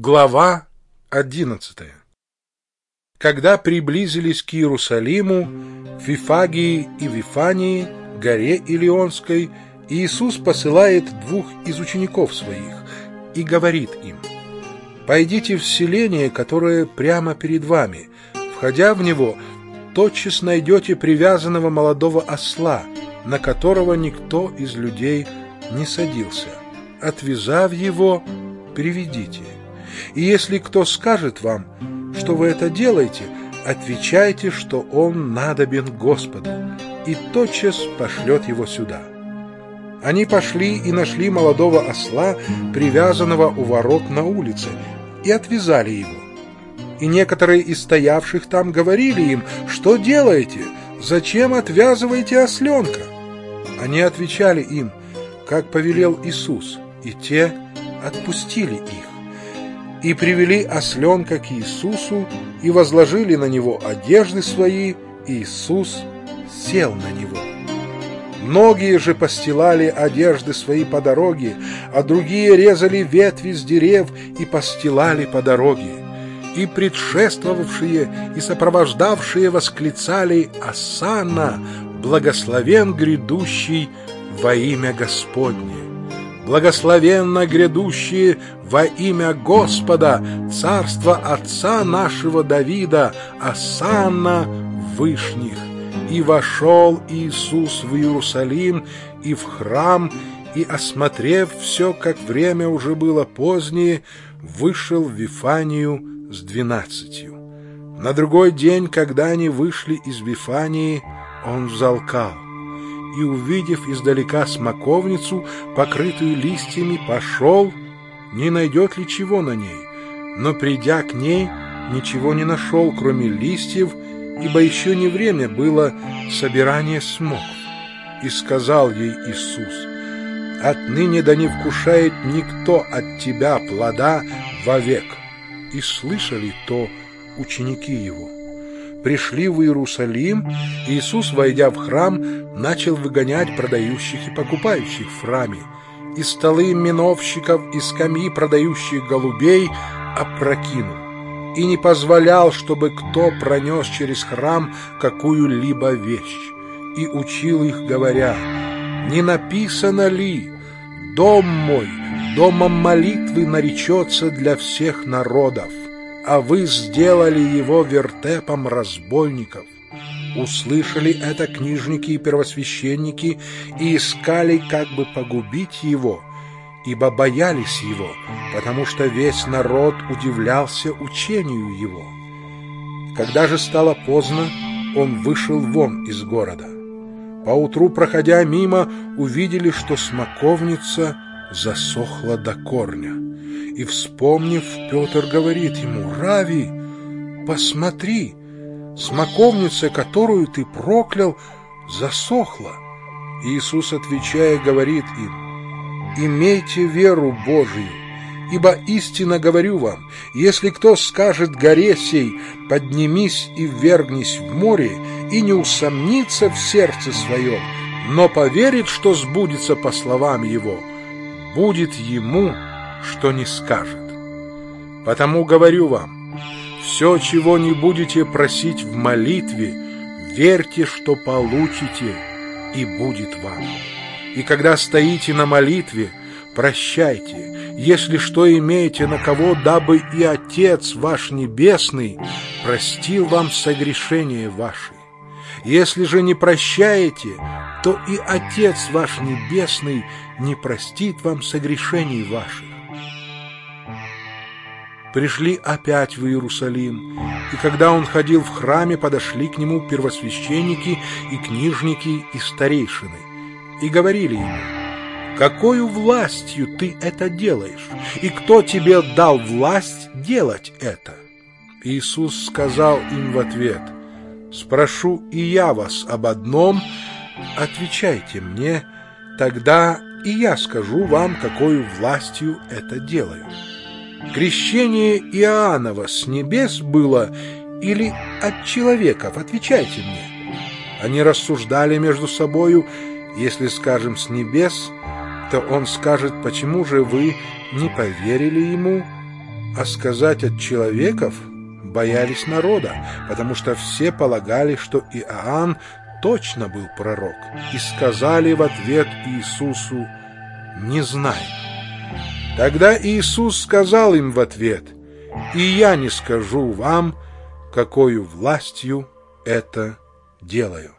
Глава 11. Когда приблизились к Иерусалиму, в Вифагии и Вифании, горе Илионской, Иисус посылает двух из учеников своих и говорит им: «Пойдите в селение, которое прямо перед вами. Входя в него, тотчас найдете привязанного молодого осла, на которого никто из людей не садился. Отвязав его, приведите. И если кто скажет вам, что вы это делаете, отвечайте, что он надобен Господу, и тотчас пошлет его сюда». Они пошли и нашли молодого осла, привязанного у ворот на улице, и отвязали его. И некоторые из стоявших там говорили им: «Что делаете? Зачем отвязываете осленка?» Они отвечали им, как повелел Иисус, и те отпустили их. И привели осленка к Иисусу, и возложили на него одежды свои, и Иисус сел на него. Многие же постилали одежды свои по дороге, а другие резали ветви с дерев и постилали по дороге. И предшествовавшие и сопровождавшие восклицали: «Осанна, благословен грядущий во имя Господне! Благословенно грядущие во имя Господа, царство Отца нашего Давида, осанна в вышних!» И вошел Иисус в Иерусалим и в храм, и, осмотрев все, как время уже было позднее, вышел в Вифанию с 12. На другой день, когда они вышли из Вифании, он взалкал, и, увидев издалека смоковницу, покрытую листьями, пошел, не найдет ли чего на ней, но, придя к ней, ничего не нашел, кроме листьев, ибо еще не время было собирания смоков. И сказал ей Иисус: «Отныне да не вкушает никто от тебя плода вовек». И слышали то ученики его. Пришли в Иерусалим, и Иисус, войдя в храм, начал выгонять продающих и покупающих в храме, и столы миновщиков, и скамьи продающих голубей опрокинул, и не позволял, чтобы кто пронес через храм какую-либо вещь, и учил их, говоря: «Не написано ли: дом мой домом молитвы наречется для всех народов, а вы сделали его вертепом разбойников?» Услышали это книжники и первосвященники и искали, как бы погубить его, ибо боялись его, потому что весь народ удивлялся учению его. Когда же стало поздно, он вышел вон из города. Поутру, проходя мимо, увидели, что смоковница засохла до корня. И, вспомнив, Петр говорит ему: «Рави, посмотри, смоковница, которую ты проклял, засохла». Иисус, отвечая, говорит им: «Имейте веру Божию, ибо истинно говорю вам, если кто скажет горе сей: поднимись и ввергнись в море, и не усомнится в сердце своем, но поверит, что сбудется по словам его, будет ему, что не скажет. Потому говорю вам, все, чего не будете просить в молитве, верьте, что получите, и будет вам. И когда стоите на молитве, прощайте, если что имеете на кого, дабы и Отец ваш Небесный простил вам согрешения ваши. Если же не прощаете, то и Отец ваш Небесный не простит вам согрешений ваших». Пришли опять в Иерусалим, и когда он ходил в храме, подошли к нему первосвященники и книжники и старейшины, и говорили ему: «Какою властью ты это делаешь? И кто тебе дал власть делать это?» Иисус сказал им в ответ: «Спрошу и я вас об одном, отвечайте мне, тогда и я скажу вам, какою властью это делаю. Крещение Иоаннова с небес было или от человеков? Отвечайте мне». Они рассуждали между собою: «Если скажем с небес, то он скажет: почему же вы не поверили ему? А сказать от человеков боялись народа, потому что все полагали, что Иоанн точно был пророк, и сказали в ответ Иисусу: «Не знаем». Тогда Иисус сказал им в ответ: «И я не скажу вам, какою властью это делаю».